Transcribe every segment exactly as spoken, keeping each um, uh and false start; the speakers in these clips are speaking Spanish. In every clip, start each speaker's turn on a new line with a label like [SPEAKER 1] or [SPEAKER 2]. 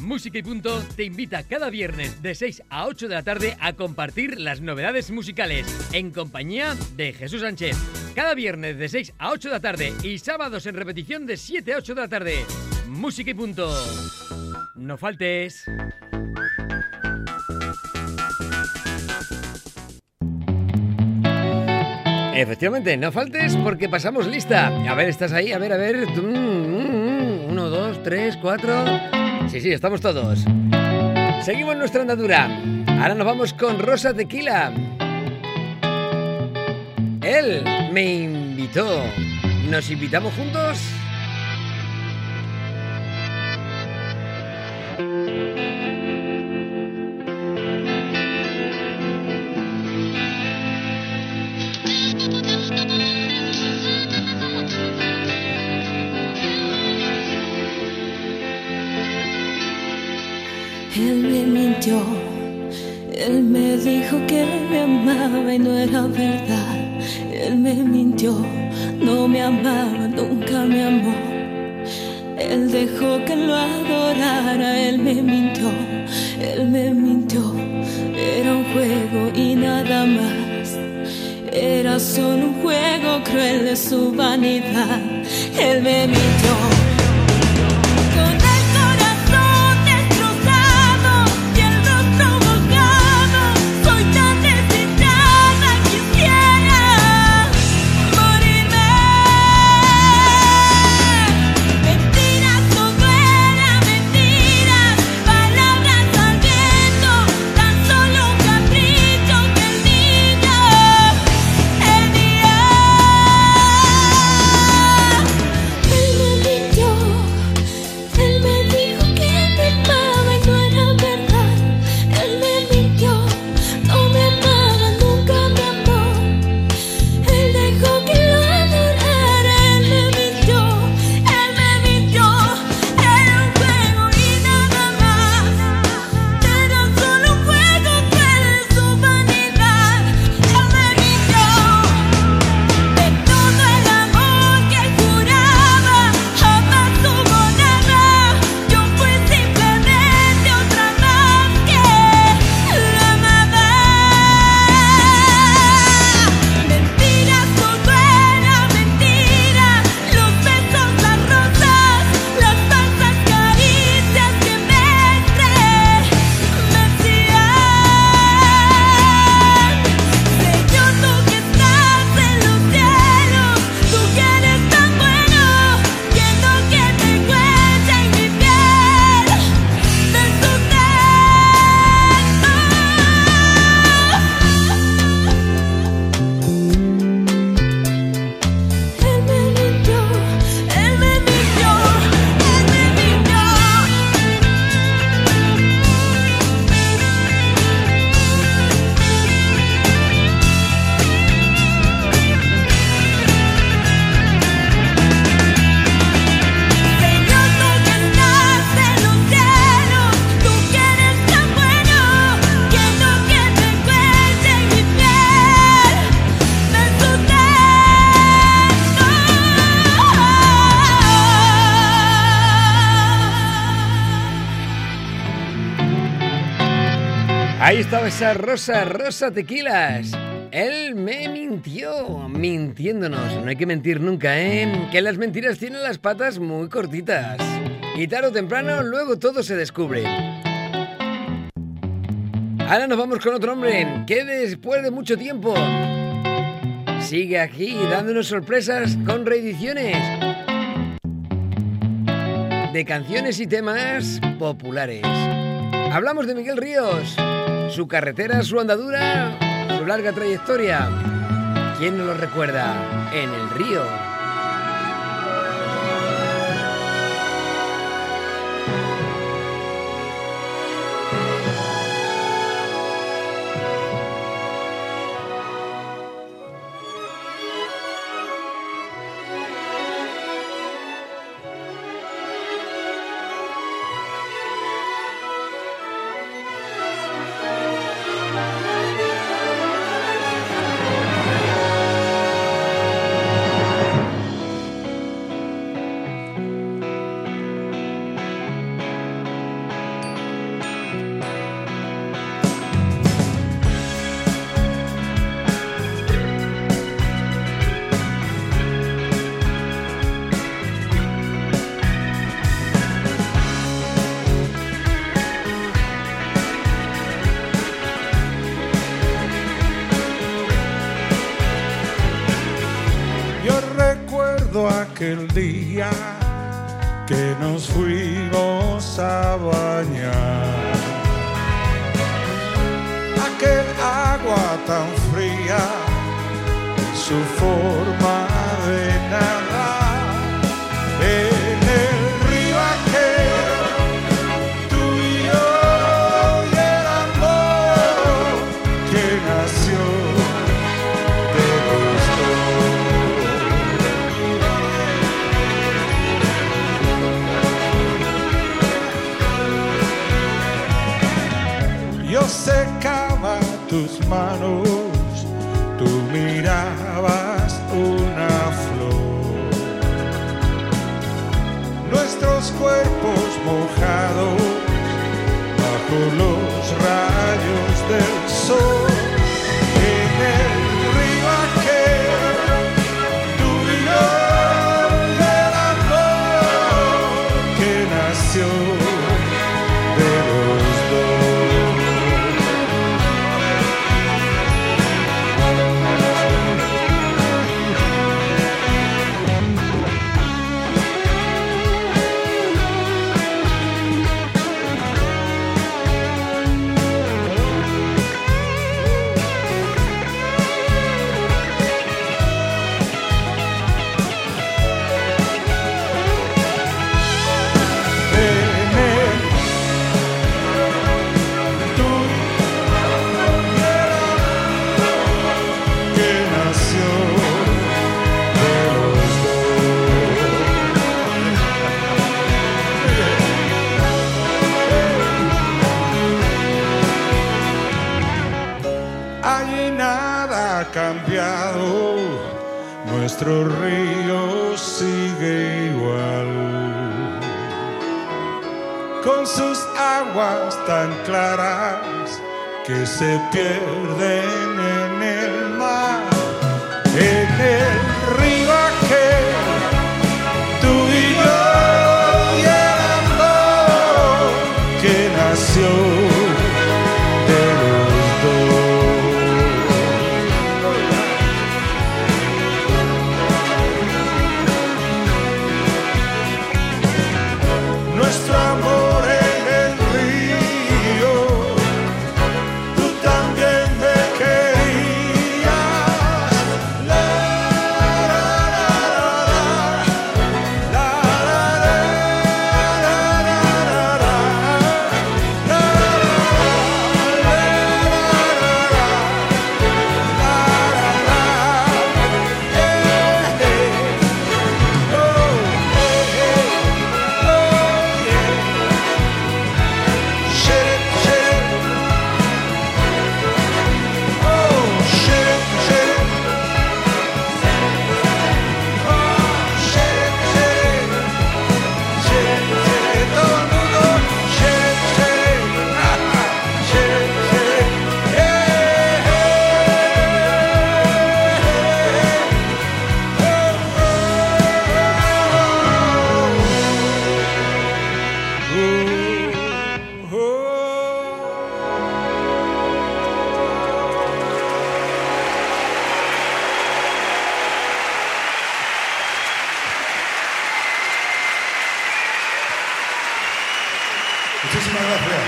[SPEAKER 1] Música y Punto te invita cada viernes de seis a ocho de la tarde a compartir las novedades musicales en compañía de Jesús Sánchez. Cada viernes de seis a ocho de la tarde y sábados en repetición de siete a ocho de la tarde. Música y Punto. No faltes. Efectivamente, no faltes porque pasamos lista. A ver, ¿estás ahí? A ver, a ver. Uno, dos, tres, cuatro. Sí, sí, estamos todos. Seguimos nuestra andadura. Ahora nos vamos con Rosa Tequila. Él me invitó. ¿Nos invitamos juntos?
[SPEAKER 2] Él me mintió, él me dijo que me amaba y no era verdad. Él me mintió, no me amaba, nunca me amó. Él dejó que lo adorara, él me mintió, él me mintió. Era un juego y nada más. Era solo un juego cruel de su vanidad. Él me mintió.
[SPEAKER 1] Ahí estaba esa Rosa, Rosa Tequilas. Él me mintió, mintiéndonos. No hay que mentir nunca, ¿eh? Que las mentiras tienen las patas muy cortitas. Y tarde o temprano, luego todo se descubre. Ahora nos vamos con otro hombre que después de mucho tiempo sigue aquí dándonos sorpresas con reediciones de canciones y temas populares. Hablamos de Miguel Ríos, su carretera, su andadura, su larga trayectoria. ¿Quién no lo recuerda? En el río.
[SPEAKER 3] aquel día que nos fuimos a bañar. Aquel agua tan fría y su forma de nadar en el río aquel, tú y yo, y el amor que nació de los dos. Yo secaba tus manos, tú mirabas una flor, nuestros cuerpos mojados bajo los rayos del sol. En el río aquel, tú y yo, y el amor que nació de los dos. Cambiado, nuestro río sigue igual, con sus aguas tan claras que se pierden en el mar. En el río aquel, tú y yo, y el amor que nació de los dos. Nuestro amor en el río, tú también me querías. La, la, la, la, la, la, la, la, Muchísimas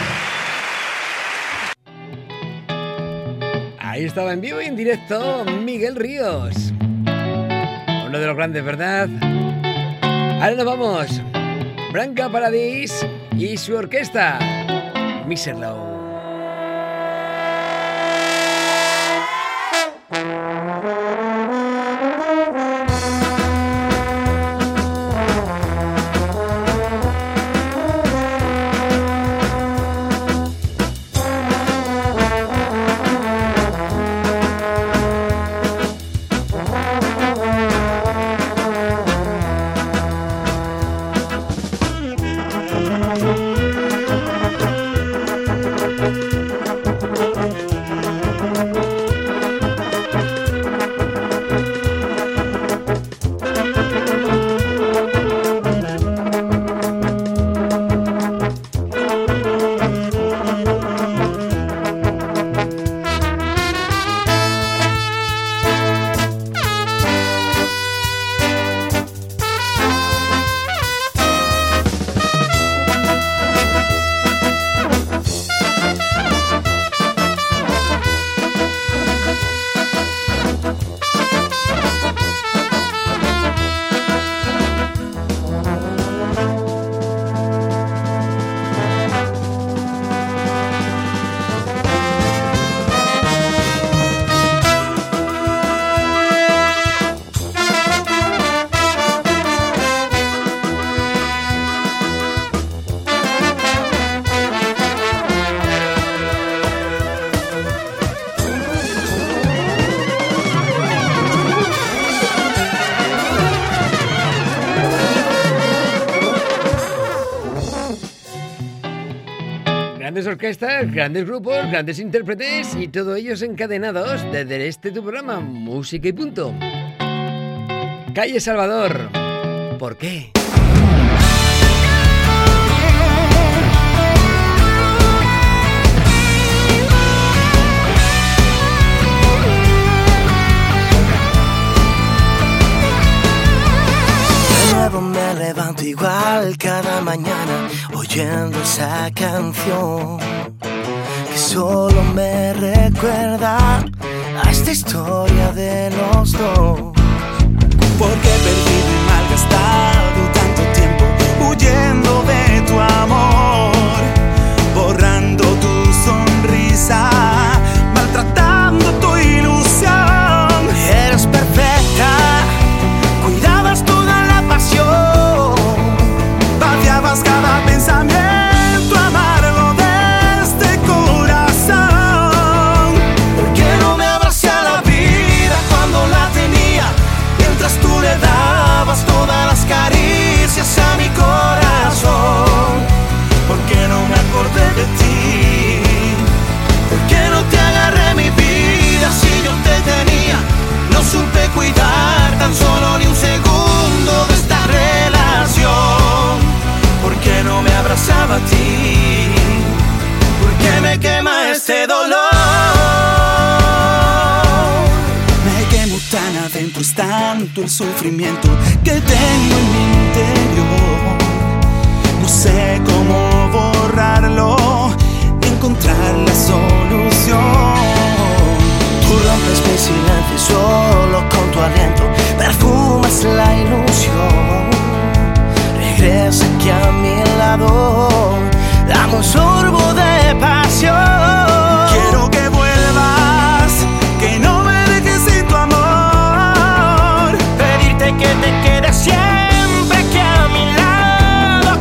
[SPEAKER 3] gracias.
[SPEAKER 1] Ahí estaba en vivo y en directo Miguel Ríos. Uno de los grandes, ¿verdad? Ahora nos vamos. Branca Paradis y su orquesta. Miserlow. Grandes orquestas, grandes grupos, grandes intérpretes y todos ellos encadenados desde este tu programa, Música y Punto. Calle Salvador, ¿por qué?
[SPEAKER 4] Me levanto igual cada mañana oyendo esa canción que solo me recuerda a esta historia de los dos.
[SPEAKER 5] Porque he perdido y malgastado tanto tiempo huyendo de tu amor, borrando tu sonrisa, maltratando tu ilusión.
[SPEAKER 4] Eres perfecta, cuidabas toda la pasión,
[SPEAKER 5] vaciabas cada pensamiento amargo de este corazón.
[SPEAKER 4] ¿Por qué no me abracé a la vida cuando la tenía? Mientras tú le dabas todas las caricias a mi corazón.
[SPEAKER 5] ¿Por qué no me acordé de ti?
[SPEAKER 4] ¿Por qué no te agarré mi vida si yo te tenía? No supe cuidar tan solo ni un segundo de esta relación. ¿Por qué no me abrazaba a ti? ¿Por qué me quema este dolor?
[SPEAKER 5] Me quemo tan adentro, es tanto el sufrimiento que tengo en mi interior. No sé cómo borrarlo, ni encontrar la solución.
[SPEAKER 4] Tú rompes mi silencio solo con tu aliento, perfumas la ilusión. Regresa aquí a mi lado, dame un sorbo de pasión.
[SPEAKER 5] Quiero que vuelvas, que no me dejes sin tu amor.
[SPEAKER 4] Pedirte que te quedes siempre aquí a mi lado,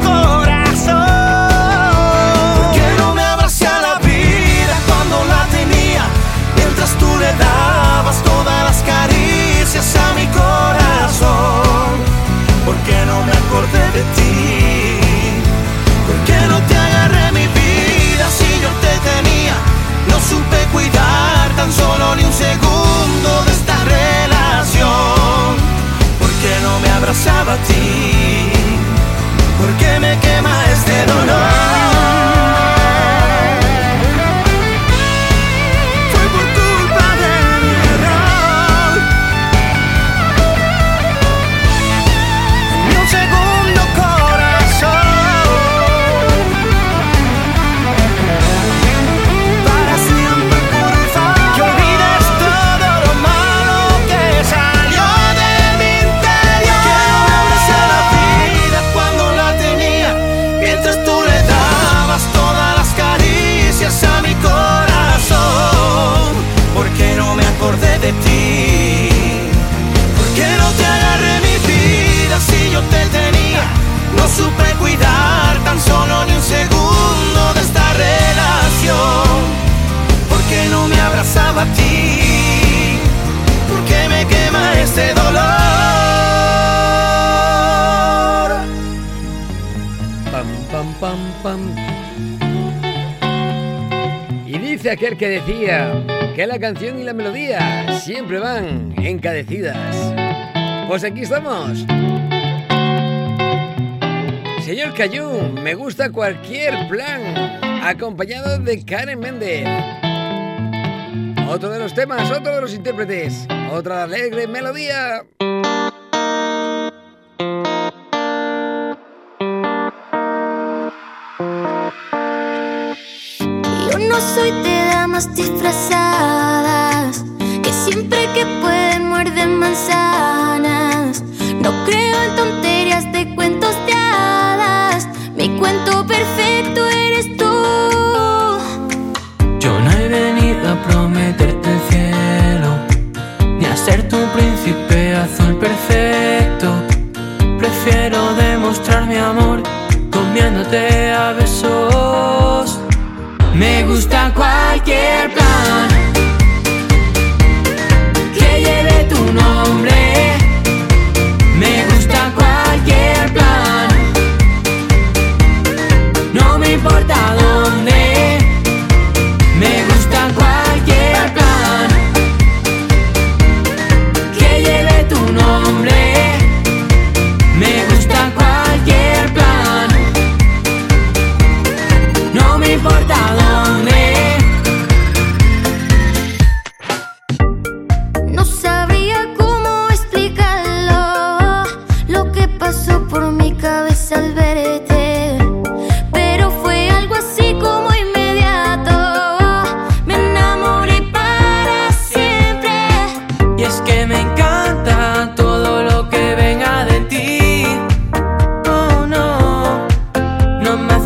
[SPEAKER 4] corazón. ¿Por qué no me abracé a la vida cuando la tenía? Mientras tú le dabas todas las caricias a mi corazón.
[SPEAKER 5] ¿Por qué no me acordé de ti?
[SPEAKER 4] ¿Por qué no te agarré mi vida si yo te tenía? No supe cuidar tan solo ni un segundo de esta relación. ¿Por qué no me abrazaba a ti? ¿Por qué me quema este dolor? De ti. ¿Por qué no te agarré mi vida si yo te tenía? No supe cuidar tan solo ni un segundo de esta relación. ¿Por qué no me abrazaba a ti? ¿Por qué me quema este dolor?
[SPEAKER 1] Pam, pam, pam, pam. Y dice aquel que decía que la canción y la melodía siempre van encadecidas. Pues aquí estamos. Señor Cayú, me gusta cualquier plan, acompañado de Karen Méndez. Otro de los temas, otro de los intérpretes, otra alegre melodía.
[SPEAKER 2] Yo no soy de damas disfrazadas que siempre que pueden muerden manzanas. No creo en tonterías de cuentos de hadas. Mi cuento perfecto eres tú.
[SPEAKER 6] Yo no he venido a prometerte el cielo, ni a ser tu príncipe azul perfecto. Prefiero demostrar mi amor comiéndote a besos. Me gusta cualquier plan que lleve tu nombre. Me gusta cualquier plan, no me importa dónde.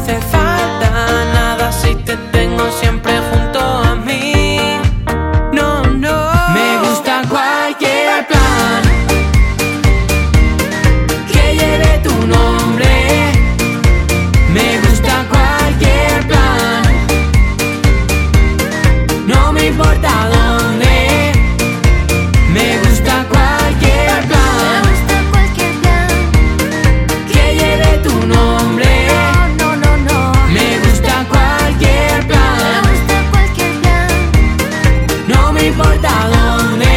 [SPEAKER 6] hace falta nada si te tengo siempre junto a mí. No, no. Me gusta cualquier plan que lleve tu nombre. Me gusta cualquier plan, no me importa dónde. Me gusta cualquier plan,
[SPEAKER 2] Me gusta cualquier plan
[SPEAKER 6] que lleve tu nombre.
[SPEAKER 2] No, no, no, no.
[SPEAKER 6] Me gusta cualquier
[SPEAKER 2] Me
[SPEAKER 6] plan,
[SPEAKER 2] gusta cualquier plan
[SPEAKER 6] no me importa dónde.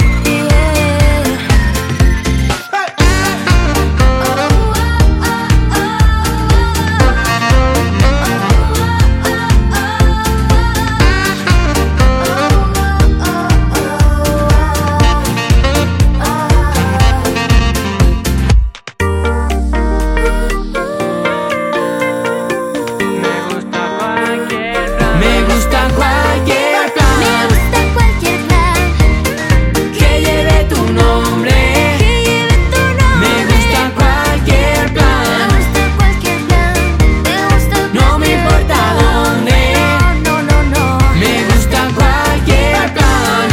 [SPEAKER 6] Me gusta cualquier plan,
[SPEAKER 2] Me gusta cualquier plan
[SPEAKER 6] que lleve tu nombre.
[SPEAKER 2] que lleve tu nombre.
[SPEAKER 6] Me gusta cualquier
[SPEAKER 2] Me
[SPEAKER 6] plan,
[SPEAKER 2] gusta cualquier plan. Me gusta
[SPEAKER 6] no me importa dónde.
[SPEAKER 2] No, no, no, no.
[SPEAKER 6] Me gusta cualquier plan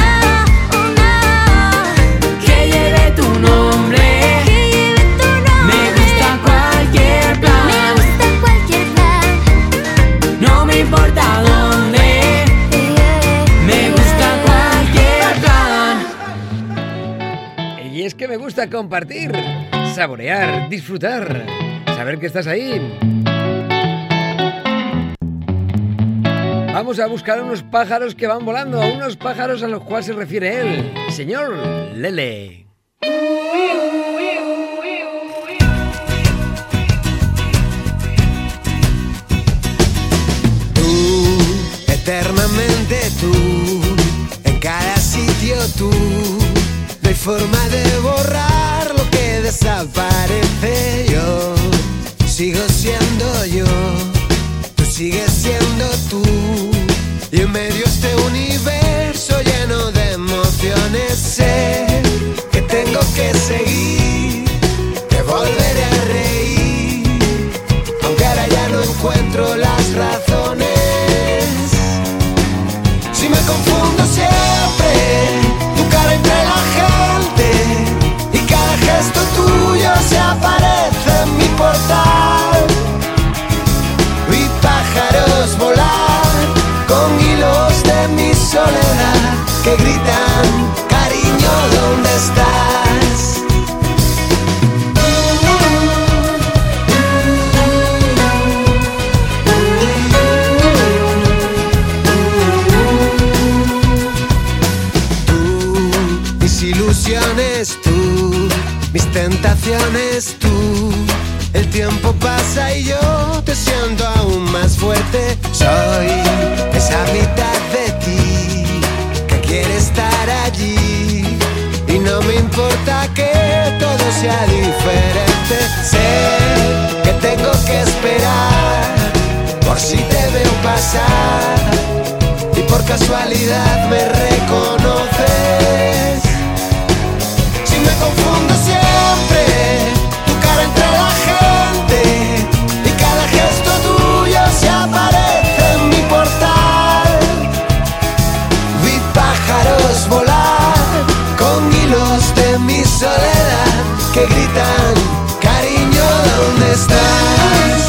[SPEAKER 6] que lleve tu nombre.
[SPEAKER 2] Que lleve tu nombre.
[SPEAKER 6] Me gusta cualquier
[SPEAKER 2] Me
[SPEAKER 6] plan,
[SPEAKER 2] gusta cualquier plan.
[SPEAKER 6] no me importa dónde. Me gusta cualquier plan.
[SPEAKER 1] Y es que me gusta compartir, saborear, disfrutar, saber que estás ahí. Vamos a buscar unos pájaros que van volando, a unos pájaros a los cuales se refiere él, señor Lele.
[SPEAKER 7] Tú, eternamente tú, en cada sitio tú. No hay forma de borrar lo que desaparece. Yo sigo siendo yo, tú sigues siendo tú. Y en medio este universo lleno de emociones sé que tengo que seguir, que volveré a reír, aunque ahora ya no encuentro las razones. Si me confundo siempre, tu cara entre la gente y cada gesto tuyo se aparece en mi portal. Vi pájaros volar con hilos de mi soledad que gritan, cariño, ¿dónde estás? Tú, mis ilusiones tú, mis tentaciones tú. El tiempo pasa y yo te siento aún más fuerte. Soy esa mitad de ti que quiere estar allí. Y no me importa que todo sea diferente. Sé que tengo que esperar por si te veo pasar y por casualidad me reconoces. Si me confundo siempre, tu cara entre la gente y cada gesto tuyo se aparece en mi portal. Vi pájaros volar con hilos de mi soledad que gritan, cariño, ¿dónde estás?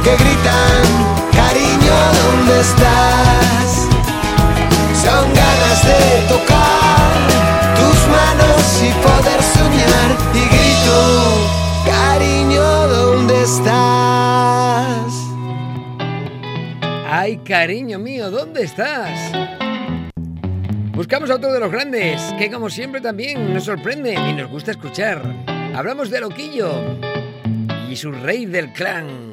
[SPEAKER 7] estás. Son ganas de tocar tus manos y poder soñar. Y grito, cariño, ¿dónde estás?
[SPEAKER 1] Ay, cariño mío, ¿dónde estás? Buscamos a otro de los grandes, que como siempre también nos sorprende y nos gusta escuchar. Hablamos de Loquillo y su rey del clan.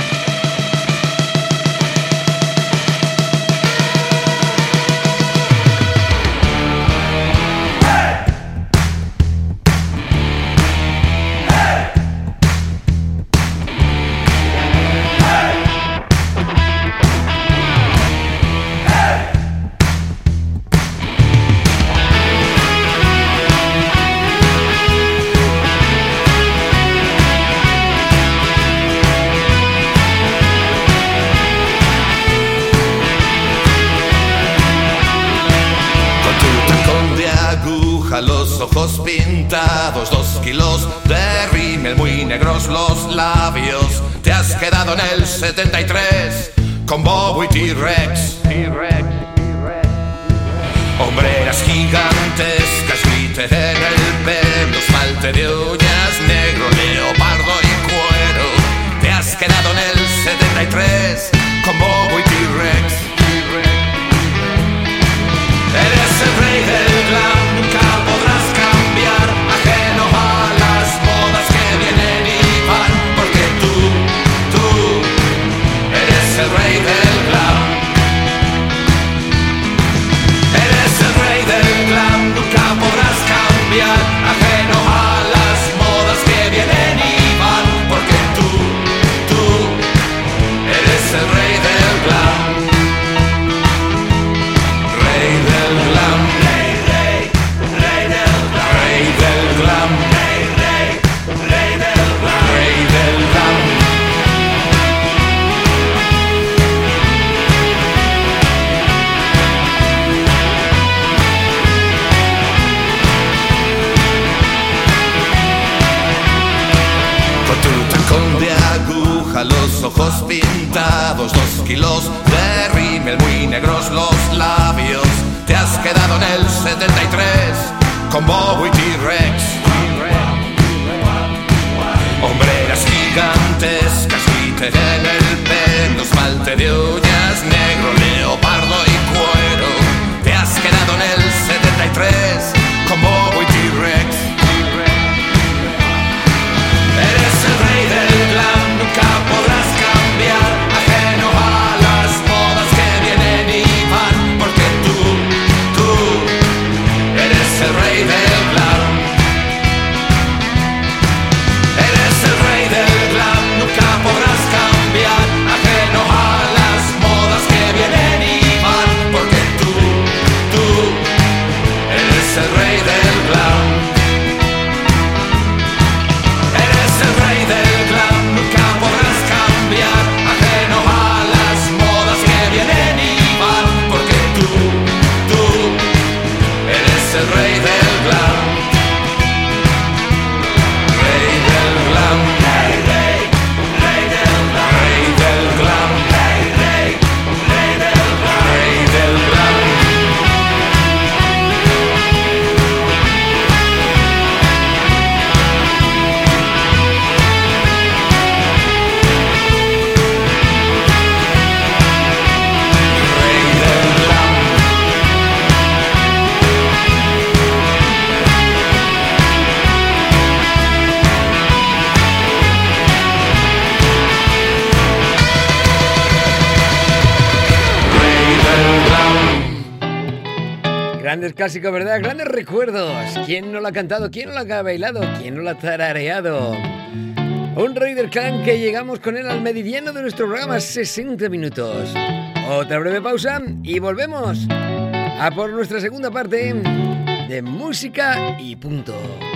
[SPEAKER 8] Los ojos pintados, dos kilos de rímel, muy negros los labios. Te has quedado en el setenta y tres con Bobo y T-Rex. Hombreras gigantescas, glitter en el pelo, esmalte de uñas negro, leopardo y cuero. Te has quedado en el setenta y tres con Bobo y T-Rex. Eres el rey del glam, nunca podrás cambiar, ajeno a las modas que vienen y van, porque tú, tú, eres el rey del glam. Eres el rey del glam, nunca podrás cambiar, ajeno a las modas que vienen y van, porque tú, tú, eres el rey del glam. Rey del glam, rey, rey, rey del glam, rey del glam, rey, rey, rey del glam, rey del glam. Con tu tacón de aguja, los ojos pintados, dos kilos de rímel, muy negros los labios. Te has quedado en el setenta y tres con Bobo y T-Rex. Hombreras gigantescas, glitter en el pelo, esmalte de uñas negro, leopardo y cuero. Te has quedado en el setenta y tres con Bobo y T-Rex. Eres el rey del glam, nunca podrás cambiar, ajeno a las modas que vienen y van, porque tú, tú, eres el rey del glam. Eres el rey del glam, nunca podrás cambiar, ajeno a las modas que vienen y van, porque tú, tú, eres el rey del glam. Eres el rey del glam, nunca podrás cambiar, ajeno a las modas que vienen y van, porque tú, tú, eres el rey del glam. Rey del glam, rey, rey, rey del glam, rey del glam, rey, rey, rey del glam, rey del glam.
[SPEAKER 1] Grandes clásicos, ¿verdad? Grandes recuerdos. ¿Quién no lo ha cantado? ¿Quién no lo ha bailado? ¿Quién no lo ha tarareado? Un rey del clan que llegamos con él al meridiano de nuestro programa, sesenta minutos. Otra breve pausa y volvemos a por nuestra segunda parte de música y punto.